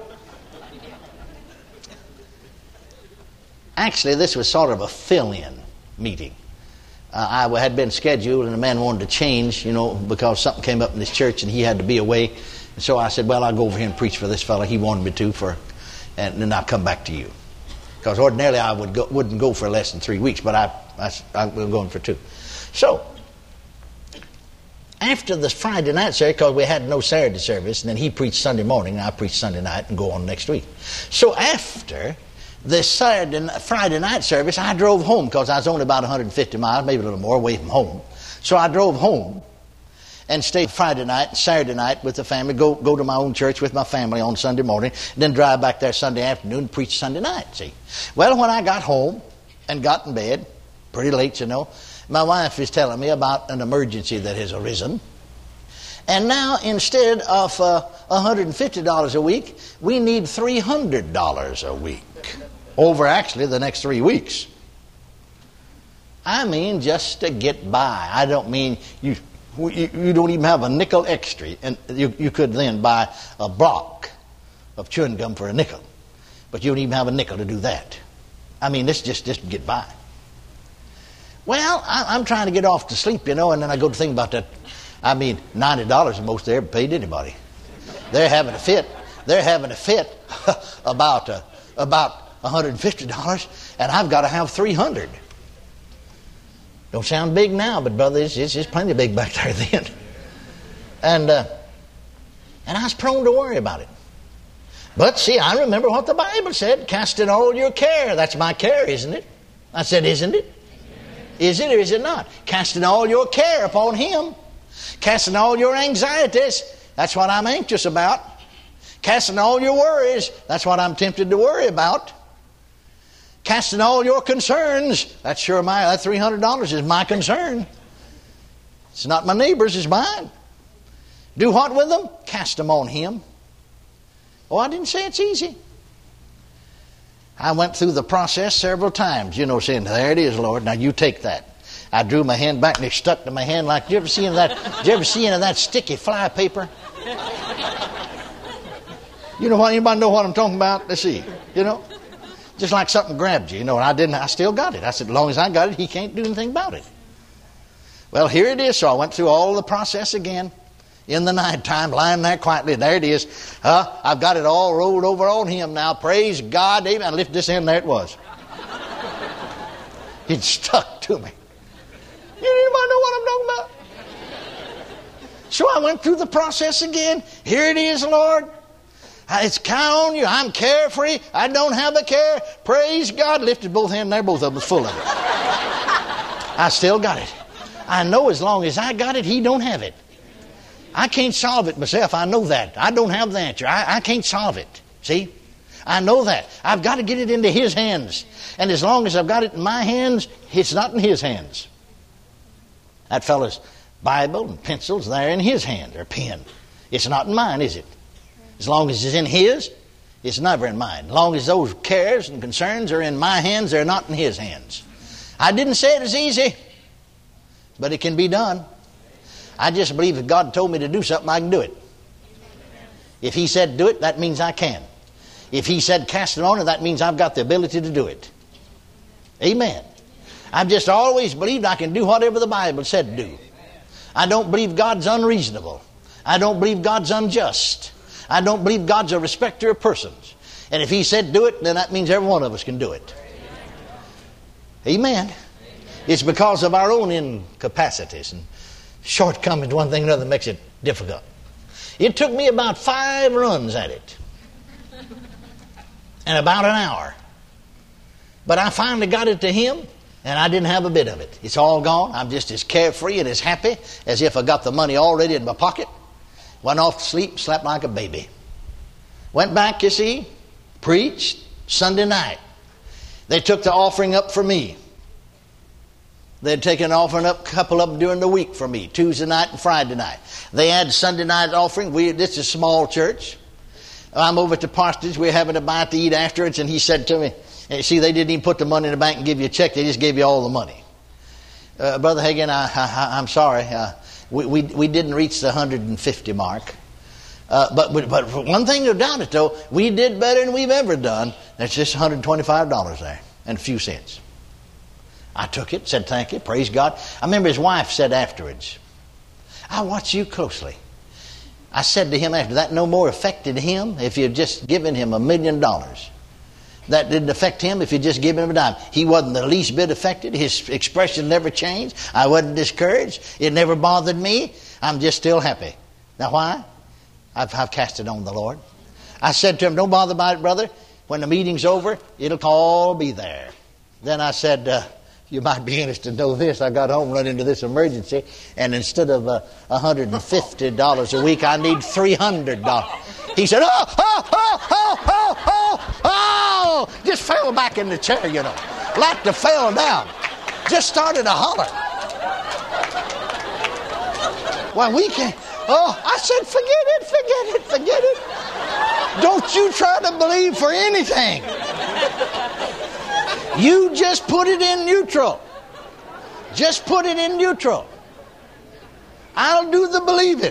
[SPEAKER 1] Actually, this was sort of a fill-in meeting. I had been scheduled, and the man wanted to change, because something came up in this church, and he had to be away. And so I said, well, I'll go over here and preach for this fellow. He wanted me to, and then I'll come back to you. because ordinarily I wouldn't go for less than 3 weeks, but I was going for 2. So, after the Friday night service, because we had no Saturday service, and then he preached Sunday morning, and I preached Sunday night, and go on next week. So after the Friday night service, I drove home, because I was only about 150 miles, maybe a little more, away from home. So I drove home and stayed Friday night, Saturday night with the family, go to my own church with my family on Sunday morning, then drive back there Sunday afternoon and preach Sunday night, see. Well, when I got home and got in bed, pretty late, you know, my wife is telling me about an emergency that has arisen. And now, instead of $150 a week, we need $300 a week. Over actually the next 3 weeks. I mean just to get by. I don't mean you don't even have a nickel extra. And you could then buy a block of chewing gum for a nickel. But you don't even have a nickel to do that. I mean, this just to get by. Well, I'm trying to get off to sleep, you know, and then I go to think about that. I mean, $90 is the most they ever paid anybody. They're having a fit. They're having a fit about $150, and I've got to have $300. Don't sound big now, but brother, it's plenty big back there then. And I was prone to worry about it. But see, I remember what the Bible said, casting all your care. That's my care, isn't it? I said, isn't it? Is it or is it not? Casting all your care upon Him. Casting all your anxieties. That's what I'm anxious about. Casting all your worries. That's what I'm tempted to worry about. Casting all your concerns. That's sure that $300 is my concern. It's not my neighbor's, it's mine. Do what with them? Cast them on Him. Oh, I didn't say it's easy. I went through the process several times, you know, saying, there it is, Lord, now you take that. I drew my hand back and it stuck to my hand like, did you ever see any of that sticky fly paper? You know what? Anybody know what I'm talking about? Let's see. You know? Just like something grabbed you, you know, and I still got it. I said, as long as I got it, He can't do anything about it. Well, here it is. So I went through all the process again in the night time, lying there quietly. There it is. I've got it all rolled over on Him now. Praise God. Amen. I lifted this hand, there it was. It stuck to me. Anybody know what I'm talking about? So I went through the process again. Here it is, Lord. It's count on you. I'm carefree. I don't have a care. Praise God. Lifted both hands there. Both of them was full of it. I still got it. I know as long as I got it, He don't have it. I can't solve it myself. I know that. I don't have the answer. I can't solve it. See? I know that. I've got to get it into His hands. And as long as I've got it in my hands, it's not in His hands. That fellow's Bible and pencil's there in his hand, or pen. It's not in mine, is it? As long as it's in his, it's never in mine. As long as those cares and concerns are in my hands, they're not in his hands. I didn't say it was easy, but it can be done. I just believe if God told me to do something, I can do it. If He said do it, that means I can. If He said cast it on her, that means I've got the ability to do it. Amen. I've just always believed I can do whatever the Bible said to do. I don't believe God's unreasonable. I don't believe God's unjust. I don't believe God's a respecter of persons. And if He said do it, then that means every one of us can do it. Amen. It's because of our own incapacities and shortcomings, one thing or another, makes it difficult. It took me about 5 runs at it. And about an hour. But I finally got it to Him, and I didn't have a bit of it. It's all gone. I'm just as carefree and as happy as if I got the money already in my pocket. Went off to sleep, slept like a baby. Went back, you see, preached Sunday night. They took the offering up for me. They'd taken an offering up, a couple of them during the week for me, Tuesday night and Friday night. They had Sunday night offering. This is a small church. I'm over at the parsonage. We're having a bite to eat afterwards, and he said to me, see, they didn't even put the money in the bank and give you a check. They just gave you all the money. Brother Hagin, I'm sorry. We didn't reach the 150 mark. But one thing about it, though, we did better than we've ever done. That's just $125 there and a few cents. I took it, said thank you, praise God. I remember his wife said afterwards, I watched you closely. I said to him after that, no more affected him if you'd just given him $1 million. That didn't affect him if you just give him a dime. He wasn't the least bit affected. His expression never changed. I wasn't discouraged. It never bothered me. I'm just still happy. Now why? I've cast it on the Lord. I said to him, don't bother about it, brother. When the meeting's over, it'll all be there. Then I said, you might be interested to know this. I got home, run into this emergency, and instead of $150 a week, I need $300. He said, oh, just fell back in the chair, you know. Laughter fell down. Just started to holler. Well, we can't. Oh, I said, forget it. Don't you try to believe for anything. You just put it in neutral. Just put it in neutral. I'll do the believing.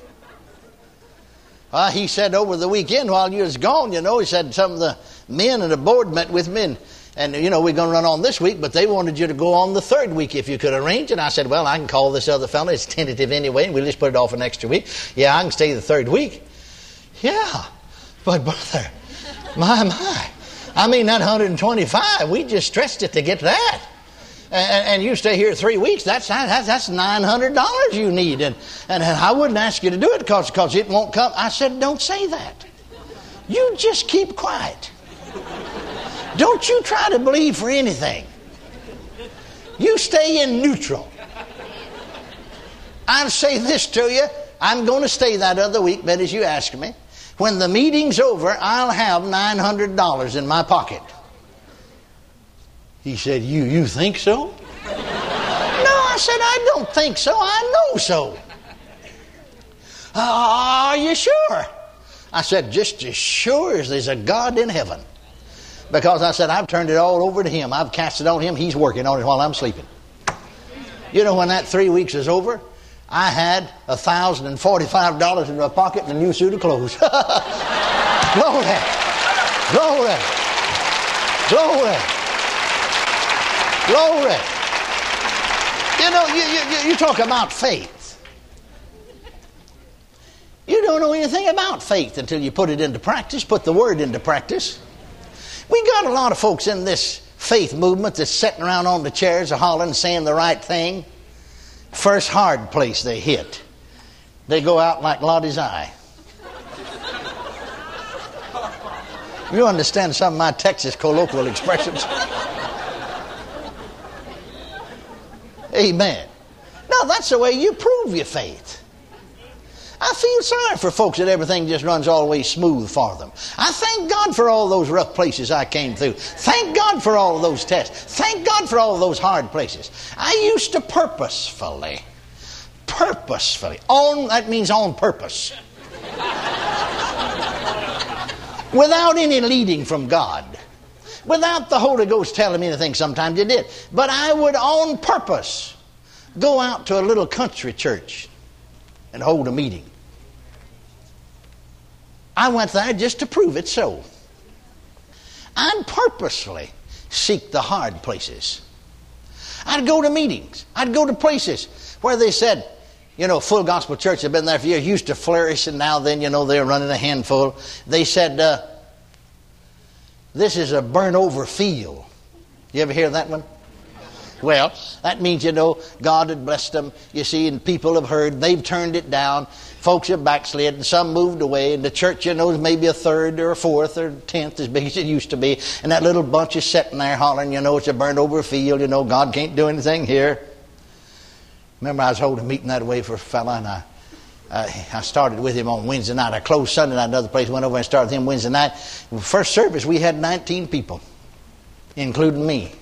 [SPEAKER 1] He said over the weekend while you was gone, he said some of the men and the board met with me and we're going to run on this week, but they wanted you to go on the third week if you could arrange it. I said, well, I can call this other fellow. It's tentative anyway, and we'll just put it off an extra week. Yeah, I can stay the third week. Yeah, but brother, my. I mean, that 125, we just stretched it to get that. And you stay here 3 weeks, that's $900 you need. And I wouldn't ask you to do it because it won't come. I said, don't say that. You just keep quiet. Don't you try to believe for anything. You stay in neutral. I'll say this to you. I'm going to stay that other week, but as you asked me, when the meeting's over, I'll have $900 in my pocket. He said, you think so? No, I said, I don't think so. I know so. Are you sure? I said, just as sure as there's a God in heaven. Because I said, I've turned it all over to him. I've cast it on him. He's working on it while I'm sleeping. When that 3 weeks is over, I had $1,045 in my pocket and a new suit of clothes. Glory. Glory. Glory. Glory. You talk about faith. You don't know anything about faith until you put it into practice, put the word into practice. We got a lot of folks in this faith movement that's sitting around on the chairs hollering, saying the right thing. First hard place they hit, they go out like Lottie's eye. You understand some of my Texas colloquial expressions? Amen. Now that's the way you prove your faith. I feel sorry for folks that everything just runs all the way smooth for them. I thank God for all those rough places I came through. Thank God for all of those tests. Thank God for all of those hard places. I used to purposefully, that means on purpose, without any leading from God, without the Holy Ghost telling me anything. Sometimes it did, but I would on purpose go out to a little country church and hold a meeting. I went there just to prove it so. I'd purposely seek the hard places. I'd go to meetings. I'd go to places where they said, Full Gospel Church had been there for years, used to flourish, and now then, they're running a handful. They said, this is a burnt over field. You ever hear that one? Well, that means, God had blessed them, you see, and people have heard. They've turned it down. Folks have backslid, and some moved away. And the church, is maybe a third or a fourth or 10th as big as it used to be. And that little bunch is sitting there hollering, it's a burned over field. God can't do anything here. Remember, I was holding a meeting that way for a fella, and I started with him on Wednesday night. I closed Sunday night, another place, went over and started with him Wednesday night. First service, we had 19 people, including me.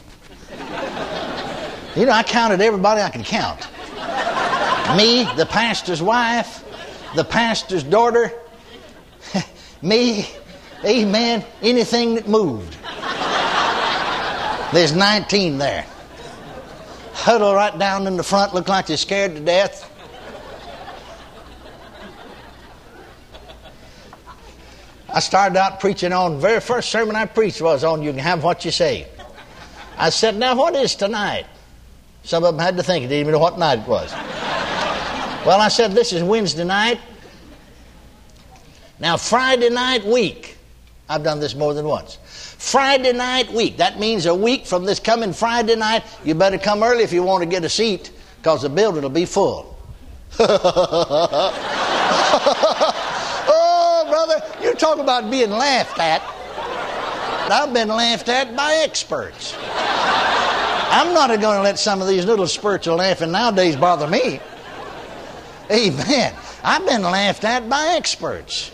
[SPEAKER 1] I counted everybody I could count. Me, the pastor's wife, the pastor's daughter, me, amen, anything that moved. There's 19 there. Huddle right down in the front, look like they're scared to death. I started out preaching on, the very first sermon I preached was on you can have what you say. I said, now what is tonight? Some of them had to think, they didn't even know what night it was. Well, I said, this is Wednesday night. Now, Friday night week, I've done this more than once. Friday night week. That means a week from this coming Friday night. You better come early if you want to get a seat, because the building will be full. Oh, brother, you talk about being laughed at. I've been laughed at by experts. I'm not going to let some of these little spurts of laughing nowadays bother me. Amen. I've been laughed at by experts.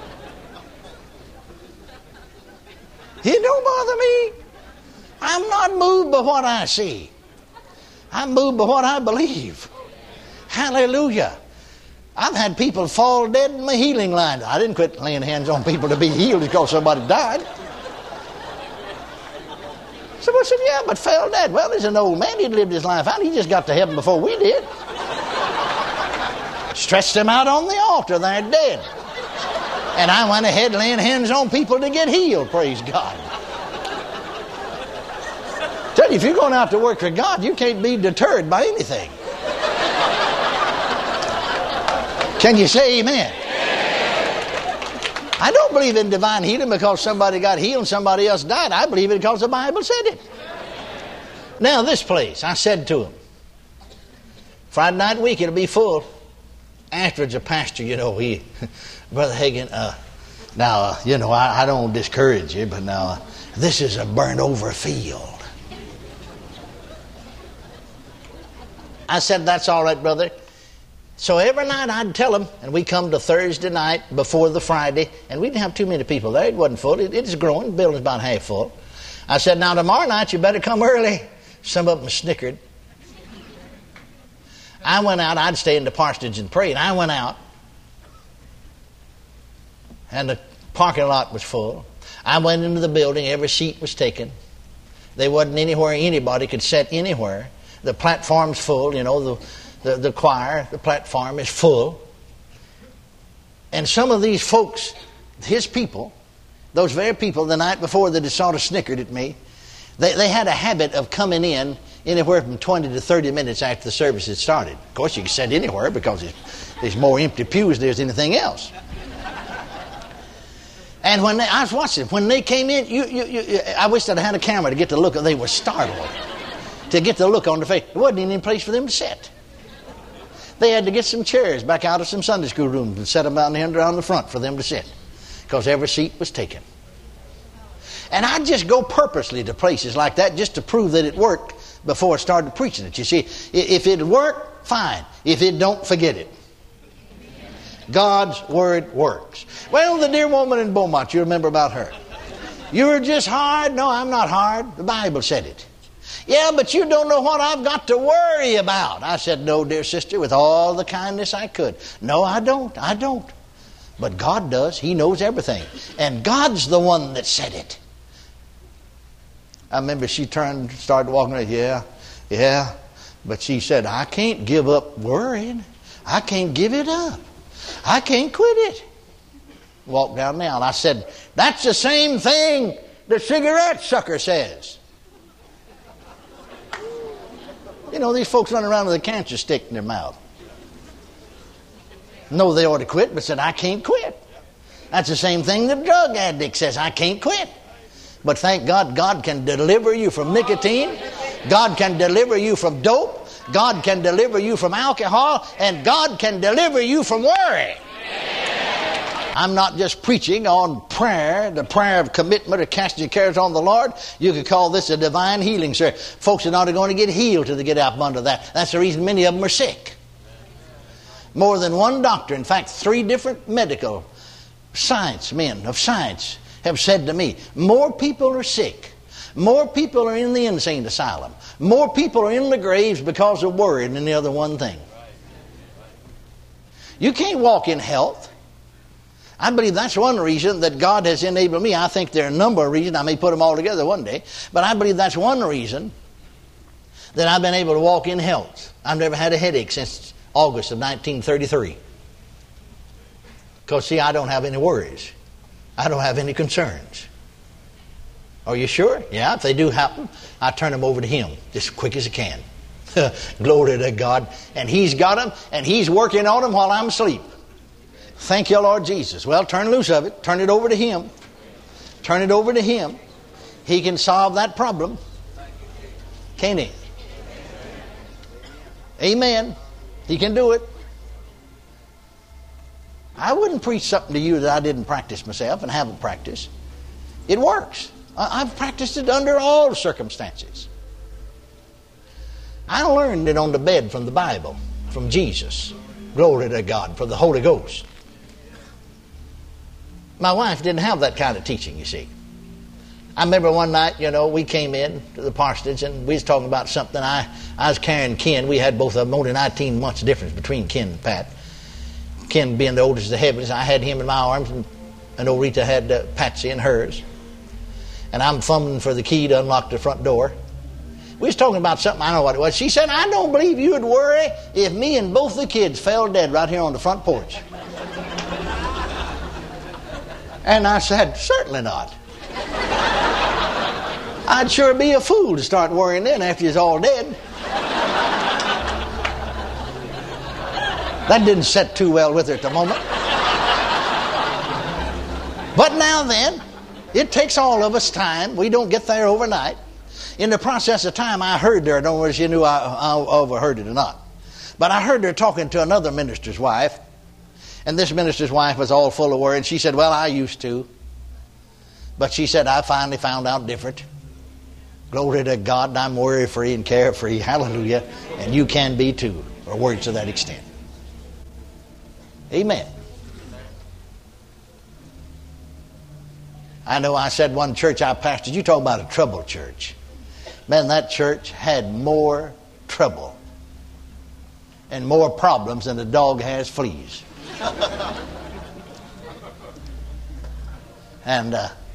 [SPEAKER 1] It don't bother me. I'm not moved by what I see. I'm moved by what I believe. Hallelujah. I've had people fall dead in my healing line. I didn't quit laying hands on people to be healed because somebody died. Someone said, yeah, but fell dead. Well, there's an old man. He'd lived his life out. He just got to heaven before we did. Stretched them out on the altar. They're dead. And I went ahead laying hands on people to get healed. Praise God. Tell you, if you're going out to work for God, you can't be deterred by anything. Can you say amen? I don't believe in divine healing because somebody got healed and somebody else died. I believe it because the Bible said it. Now, this place, I said to him, Friday night week, it'll be full. Afterwards, a pastor, Brother Hagin, I don't discourage you, but now, this is a burnt over field. I said, that's all right, brother. So every night I'd tell them, and we come to Thursday night before the Friday, and we didn't have too many people there. It wasn't full. It is growing. The building's about half full. I said, now tomorrow night you better come early. Some of them snickered. I went out. I'd stay in the parsonage and pray, and I went out, and the parking lot was full. I went into the building. Every seat was taken. There wasn't anywhere anybody could sit anywhere. The platform's full, the choir, the platform is full. And some of these folks, his people, those very people, the night before that had sort of snickered at me, they had a habit of coming in anywhere from 20 to 30 minutes after the service had started. Of course, you can sit anywhere because there's more empty pews than there's anything else. And I was watching, when they came in, I wish that I had a camera to get the look. They were startled to get the look on their face. There wasn't any place for them to sit. They had to get some chairs back out of some Sunday school rooms and set them down there around the front for them to sit, because every seat was taken. And I'd just go purposely to places like that just to prove that it worked before I started preaching it. You see, if it worked, fine. If it don't, forget it. God's word works. Well, the dear woman in Beaumont, you remember about her. You're just hard. No, I'm not hard. The Bible said it. Yeah, but you don't know what I've got to worry about. I said, no, dear sister, with all the kindness I could. No, I don't. But God does. He knows everything. And God's the one that said it. I remember she turned, started walking away. Yeah. But she said, I can't give up worrying. I can't give it up. I can't quit it. Walked down the aisle. I said, that's the same thing the cigarette sucker says. These folks run around with a cancer stick in their mouth. No, they ought to quit, but said, I can't quit. That's the same thing the drug addict says, I can't quit. But thank God, God can deliver you from nicotine. God can deliver you from dope. God can deliver you from alcohol. And God can deliver you from worry. I'm not just preaching on prayer, the prayer of commitment or casting your cares on the Lord. You could call this a divine healing, sir. Folks are not going to get healed till they get out from under that. That's the reason many of them are sick. More than one doctor, in fact, 3 different medical men of science have said to me, more people are sick. More people are in the insane asylum. More people are in the graves because of worry than the other one thing. You can't walk in health. I believe that's one reason that God has enabled me. I think there are a number of reasons. I may put them all together one day. But I believe that's one reason that I've been able to walk in health. I've never had a headache since August of 1933. Because, see, I don't have any worries. I don't have any concerns. Are you sure? Yeah, if they do happen, I turn them over to Him just as quick as I can. Glory to God. And He's got them, and He's working on them while I'm asleep. Thank you, Lord Jesus. Well, turn loose of it. Turn it over to Him. Turn it over to Him. He can solve that problem. Can't He? Amen. He can do it. I wouldn't preach something to you that I didn't practice myself and haven't practiced. It works. I've practiced it under all circumstances. I learned it on the bed from the Bible, from Jesus. Glory to God, from the Holy Ghost. My wife didn't have that kind of teaching, you see. I remember one night, we came in to the parsonage and we was talking about something. I was carrying Ken. We had both of them, only 19 months difference between Ken and Pat. Ken being the oldest of the Heavens, I had him in my arms, and old Rita had Patsy in hers. And I'm fumbling for the key to unlock the front door. We was talking about something, I don't know what it was. She said, I don't believe you would worry if me and both the kids fell dead right here on the front porch. And I said, certainly not. I'd sure be a fool to start worrying then after you're all dead. That didn't set too well with her at the moment. But now then, it takes all of us time. We don't get there overnight. In the process of time, I heard her. I don't know if she knew I overheard it or not. But I heard her talking to another minister's wife. And this minister's wife was all full of words. She said, well, I used to. But she said, I finally found out different. Glory to God, and I'm worry-free and carefree. Hallelujah. And you can be too. Or words to that extent. Amen. I know I said one church I pastored, you talk about a troubled church. Man, that church had more trouble and more problems than a dog has fleas. And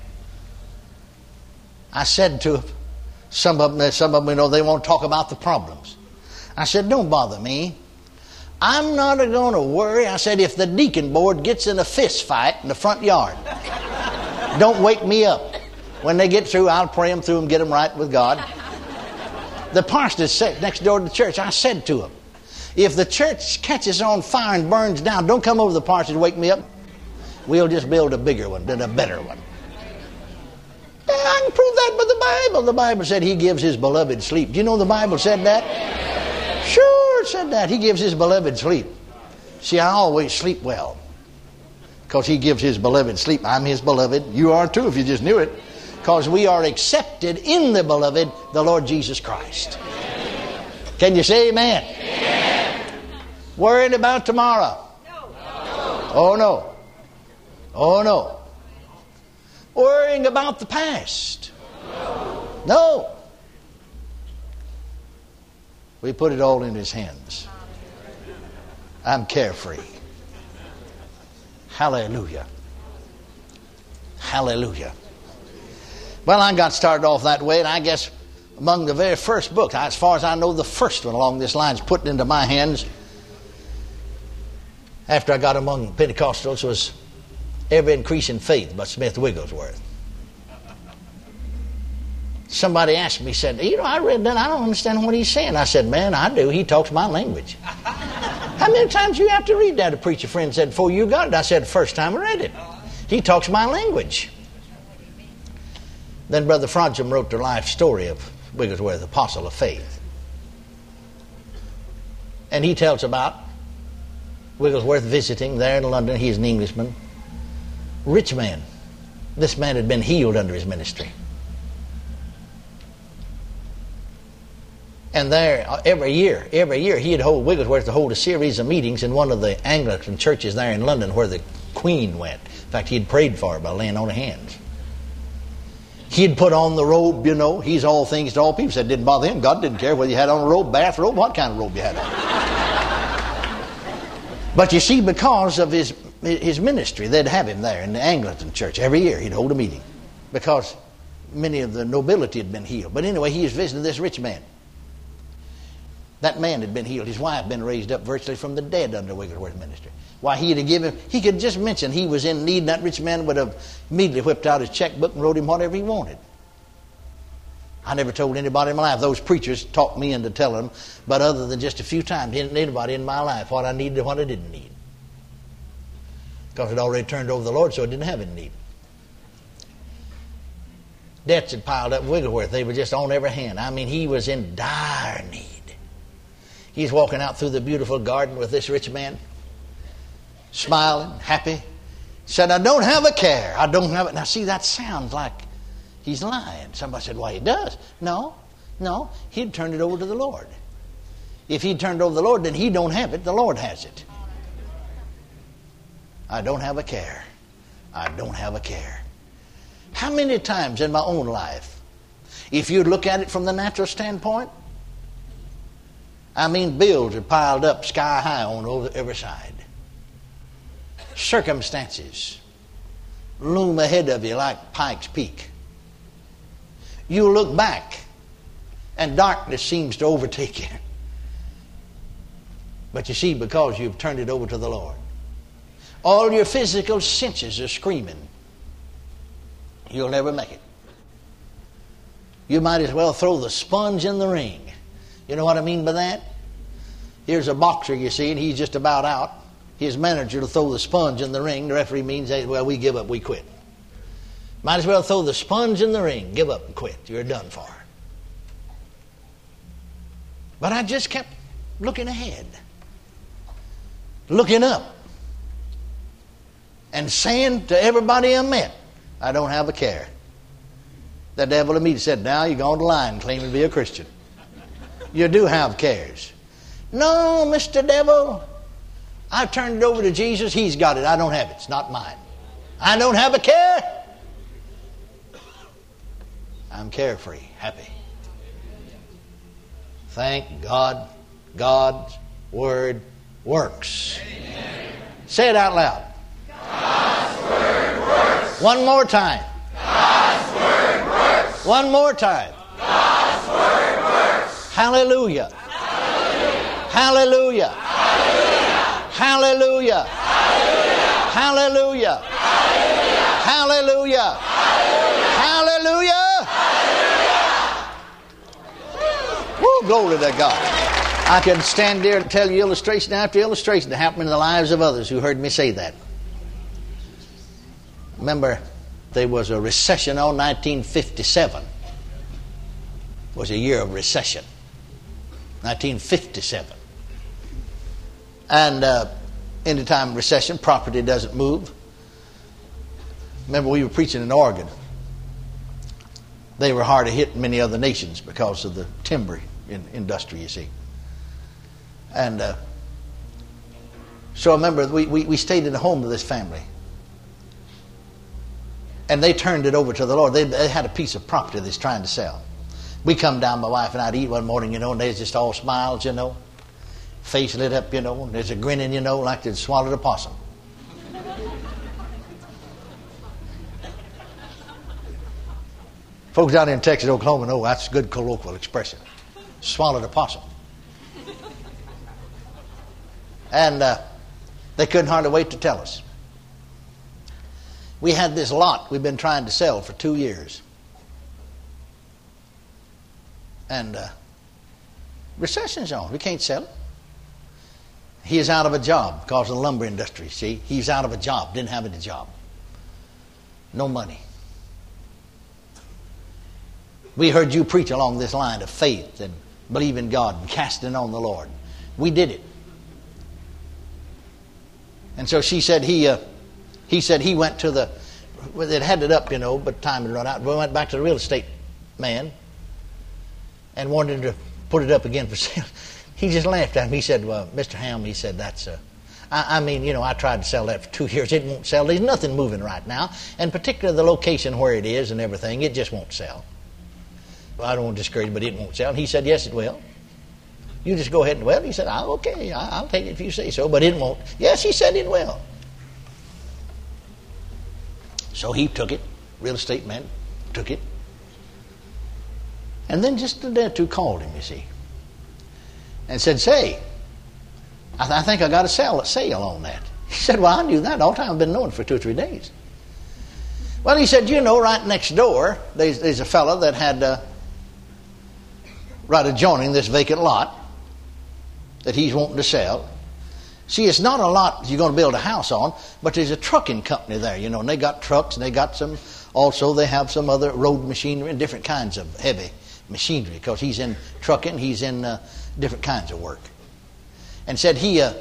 [SPEAKER 1] I said to some of them, they won't talk about the problems. I said, don't bother me. I'm not going to worry. I said, if the deacon board gets in a fist fight in the front yard, don't wake me up. When they get through, I'll pray them through and get them right with God. The parsonage sat next door to the church. I said to him, if the church catches on fire and burns down, don't come over to the parsonage and wake me up. We'll just build a bigger one, then a better one. I can prove that by the Bible. The Bible said He gives His beloved sleep. Do you know the Bible said that? Sure, it said that. He gives His beloved sleep. See, I always sleep well because He gives His beloved sleep. I'm His beloved. You are too if you just knew it. Because we are accepted in the beloved, the Lord Jesus Christ. Can you say amen? Amen. Worried about tomorrow? No. Oh no. Oh no. Worrying about the past? No. We put it all in His hands. I'm carefree. Hallelujah. Hallelujah. Well, I got started off that way, and I guess among the very first books, as far as I know, the first one along this line is put into my hands after I got among Pentecostals was Ever Increasing Faith by Smith Wigglesworth. Somebody asked me, said, I read that, I don't understand what he's saying. I said, man, I do. He talks my language. How many times do you have to read that? A preacher friend said, before you got it. I said, the first time I read it. He talks my language. Then Brother Frodsham wrote the life story of Wigglesworth, Apostle of Faith. And he tells about Wigglesworth visiting there in London. He's an Englishman. Rich man. This man had been healed under his ministry. And there, every year, Wigglesworth would hold a series of meetings in one of the Anglican churches there in London where the Queen went. In fact, he had prayed for her by laying on of hands. He'd put on the robe, he's all things to all people. Said it didn't bother him. God didn't care whether you had on a robe, bathrobe, what kind of robe you had on. But you see, because of his ministry, they'd have him there in the Anglican church. Every year he'd hold a meeting because many of the nobility had been healed. But anyway, he was visiting this rich man. That man had been healed. His wife had been raised up virtually from the dead under Wigglesworth's ministry. Why, he could just mention he was in need, and that rich man would have immediately whipped out his checkbook and wrote him whatever he wanted. I never told anybody in my life. Those preachers talked me into telling them, but other than just a few times, anybody in my life what I needed and what I didn't need. Because it already turned over to the Lord, so I didn't have any need. Debts had piled up Wigglesworth. They were just on every hand. I mean, he was in dire need. He's walking out through the beautiful garden with this rich man, smiling, happy. Said, I don't have a care. I don't have it. Now, see, that sounds like he's lying. Somebody said, well, he does. No. He'd turned it over to the Lord. If he'd turned it over to the Lord, then he don't have it. The Lord has it. I don't have a care. I don't have a care. How many times in my own life, if you look at it from the natural standpoint, I mean, bills are piled up sky high on every side. Circumstances loom ahead of you like Pikes Peak. You look back and darkness seems to overtake you. But you see, because you've turned it over to the Lord, all your physical senses are screaming, you'll never make it. You might as well throw the sponge in the ring. You know what I mean by that? Here's a boxer, you see, and he's just about out. His manager will throw the sponge in the ring. The referee means, well, we give up, we quit. Might as well throw the sponge in the ring, give up and quit. You're done for. But I just kept looking ahead, looking up, and saying to everybody I met, I don't have a care. The devil in me said, now you're going to lie and claiming to be a Christian. You do have cares. No, Mr. Devil, I've turned it over to Jesus. He's got it. I don't have it. It's not mine. I don't have a care. I'm carefree, happy. Thank God, God's Word works. Amen. Say it out loud. God's Word works. One more time. God's Word works. One more time. God's Word works. Hallelujah. Hallelujah. Hallelujah. Hallelujah. Hallelujah. Hallelujah. Hallelujah. Woo, glory to God. I could stand there and tell you illustration after illustration that happened in the lives of others who heard me say that. Remember, there was a recession on 1957. It was a year of recession. 1957. And anytime recession, property doesn't move. Remember, we were preaching in Oregon. They were harder hit than many other nations because of the timber industry, you see. And so I remember we stayed in the home of this family. And they turned it over to the Lord. They had a piece of property that's trying to sell. We come down, my wife and I, to eat one morning, and there's just all smiles, face lit up, and there's a grinning, like they'd swallowed a possum. Folks down in Texas, Oklahoma know that's a good colloquial expression. Swallowed a possum. And they couldn't hardly wait to tell us. We had this lot we've been trying to sell for 2 years. And recession's on. We can't sell it. He is out of a job because of the lumber industry, see? He's out of a job, didn't have any job. No money. We heard you preach along this line of faith and believe in God and casting on the Lord. We did it. And so she said he said he went to the, it had it up, but time had run out. We went back to the real estate man and wanted to put it up again for sale. He just laughed at me. He said, well, Mr. Ham, he said, that's I tried to sell that for 2 years. It won't sell. There's nothing moving right now. And particularly the location where it is and everything, it just won't sell. Well, I don't want to discourage you, but it won't sell. And he said, yes, it will. You just go ahead and, well, he said, okay, I'll take it if you say so, but it won't. Yes, he said it will. So he took it. Real estate man took it. And then just a day or two called him, you see, and said, say, I think I got a sale on that. He said, well, I knew that all the time. I've been knowing it for 2 or 3 days. Well, he said, right next door, there's a fellow that had right adjoining this vacant lot that he's wanting to sell. See, it's not a lot you're going to build a house on, but there's a trucking company there, and they got trucks and they got some Also, they have some other road machinery and different kinds of heavy machinery, because he's in trucking, he's in different kinds of work. And said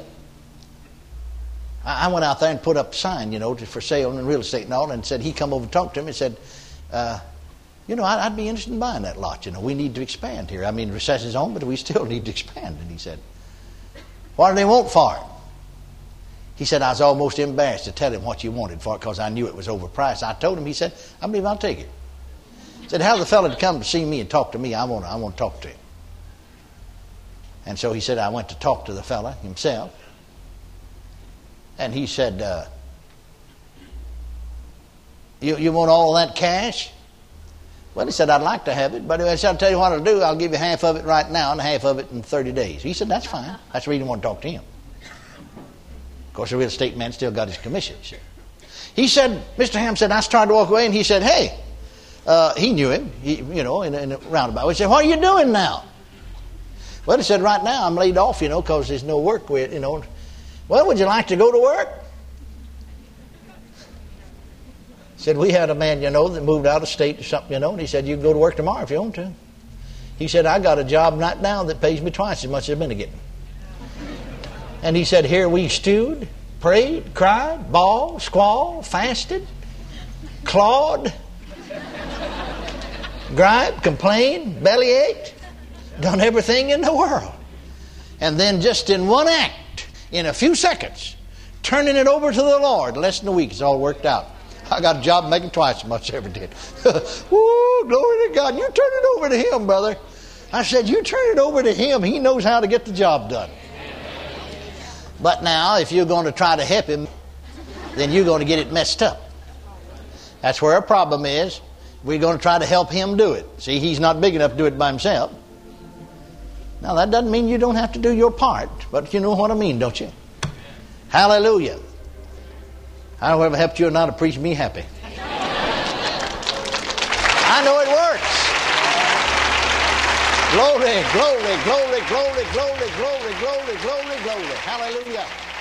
[SPEAKER 1] I went out there and put up a sign, for sale and real estate and all, and said he come over and talked to him and said, I'd be interested in buying that lot. We need to expand here. I mean, recession's on, but we still need to expand. And he said, what do they want for it? He said, I was almost embarrassed to tell him what you wanted for it because I knew it was overpriced. I told him, he said, I believe I'll take it. He said, how the fellow to come to see me and talk to me? I want to talk to him. And so he said, I went to talk to the fellow himself. And he said, you want all that cash? Well, he said, I'd like to have it, but I said, I'll tell you what I'll do. I'll give you half of it right now and half of it in 30 days. He said, that's fine. That's the reason I want to talk to him. Of course, the real estate man still got his commissions. He said, Mr. Ham said, I started to walk away, and he said, hey, he knew him, in a roundabout. He said, what are you doing now? Well, he said, right now I'm laid off, because there's no work with, Well, would you like to go to work? He said, we had a man, that moved out of state or something, and he said, you can go to work tomorrow if you want to. He said, I got a job right now that pays me twice as much as I've been getting. And he said, here we stewed, prayed, cried, bawled, squalled, fasted, clawed, griped, complained, bellyached, done everything in the world. And then just in one act, in a few seconds, turning it over to the Lord, less than a week, it's all worked out. I got a job making twice as much as I ever did. Woo, glory to God. You turn it over to Him, brother. I said, you turn it over to Him. He knows how to get the job done. But now, if you're going to try to help Him, then you're going to get it messed up. That's where our problem is. We're going to try to help Him do it. See, He's not big enough to do it by Himself. Now, that doesn't mean you don't have to do your part. But you know what I mean, don't you? Hallelujah. I don't know whether it helped you or not, it preached me happy. I know it works. Glory, glory, glory, glory, glory, glory, glory, glory, glory. Hallelujah.